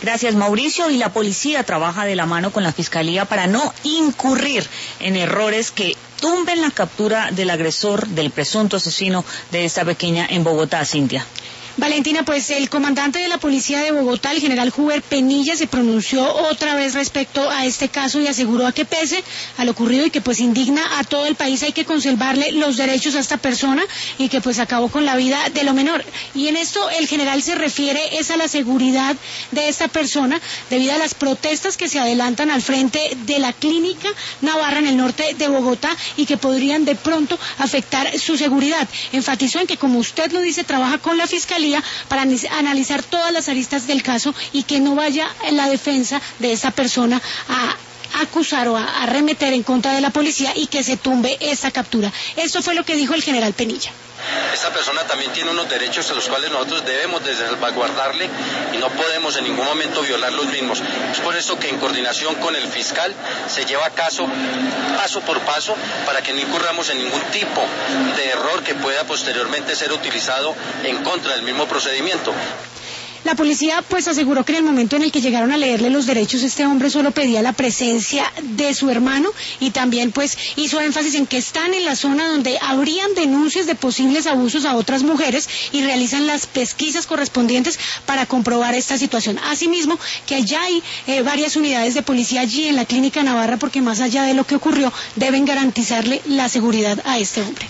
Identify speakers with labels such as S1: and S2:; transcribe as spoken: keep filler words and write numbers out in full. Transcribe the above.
S1: Gracias, Mauricio. Y la policía trabaja de la mano con la Fiscalía para no incurrir en errores que tumben la captura del agresor, del presunto asesino de esta pequeña en Bogotá, Cintia.
S2: Valentina, pues el comandante de la policía de Bogotá, el general Huber Penilla, se pronunció otra vez respecto a este caso y aseguró a que pese a lo ocurrido y que pues indigna a todo el país, hay que conservarle los derechos a esta persona y que pues acabó con la vida de lo menor. Y en esto el general se refiere es a la seguridad de esta persona debido a las protestas que se adelantan al frente de la clínica Navarra en el norte de Bogotá y que podrían de pronto afectar su seguridad. Enfatizó en que, como usted lo dice, trabaja con la Fiscalía para analizar todas las aristas del caso y que no vaya en la defensa de esa persona a acusar o a arremeter en contra de la policía y que se tumbe esa captura. Eso fue lo que dijo el general Penilla.
S3: Esta persona también tiene unos derechos a los cuales nosotros debemos de salvaguardarle y no podemos en ningún momento violar los mismos. Es por eso que en coordinación con el fiscal se lleva caso paso por paso para que no incurramos en ningún tipo de error que pueda posteriormente ser utilizado en contra del mismo procedimiento.
S2: La policía pues aseguró que en el momento en el que llegaron a leerle los derechos, este hombre solo pedía la presencia de su hermano y también pues hizo énfasis en que están en la zona donde habrían denuncias de posibles abusos a otras mujeres y realizan las pesquisas correspondientes para comprobar esta situación. Asimismo, que ya hay eh, varias unidades de policía allí en la clínica Navarra porque más allá de lo que ocurrió, deben garantizarle la seguridad a este hombre.